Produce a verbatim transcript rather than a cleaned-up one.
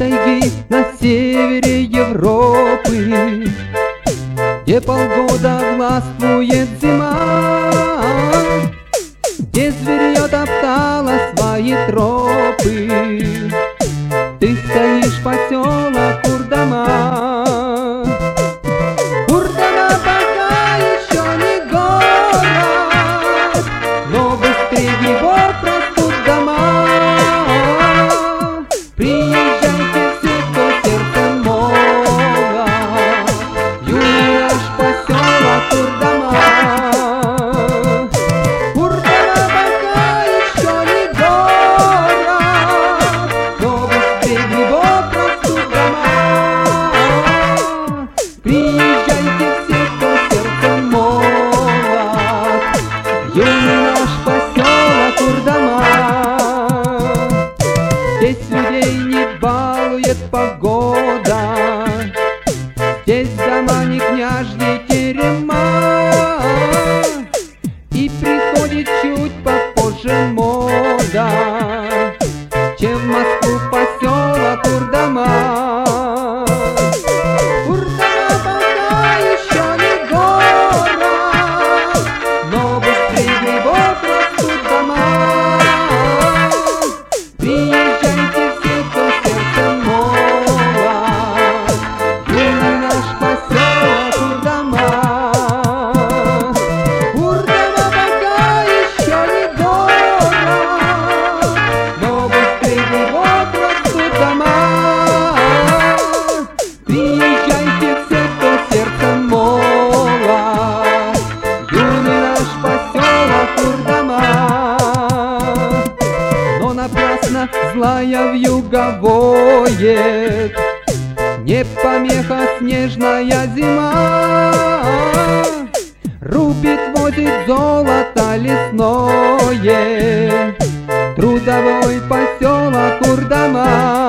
тайги на севере Европы, где полгода властвует зима, где зверье топтало свои тропы. Ты стоишь, поселок Курдама. Курдама пока еще не город, но быстрее грибов растут дома. Приезжайте все, кто сердцем молод, юный наш поселок Курдама. Курдама пока еще не город, но быстрее грибов растут дома. Приезжайте все, кто сердцем молод, юный наш поселок Курдама. Здесь людей не балует погода, здесь дома не княжьи терема, и приходит чуть попозже мода, чем в Москву поселок Курдама. Курдама пока еще не город, но быстрее грибов растут дома. Приезжайте все, кто сердцем молод, юный наш поселок Курдама. Курдама пока еще не город, но быстрее грибов растут дома. Приезжайте все, кто сердцем молод, юный наш поселок Курдама. Но напрасно злая вьюга воет, не помеха снежная зима. Рубит, возит золото лесное, трудовой поселок Курдама.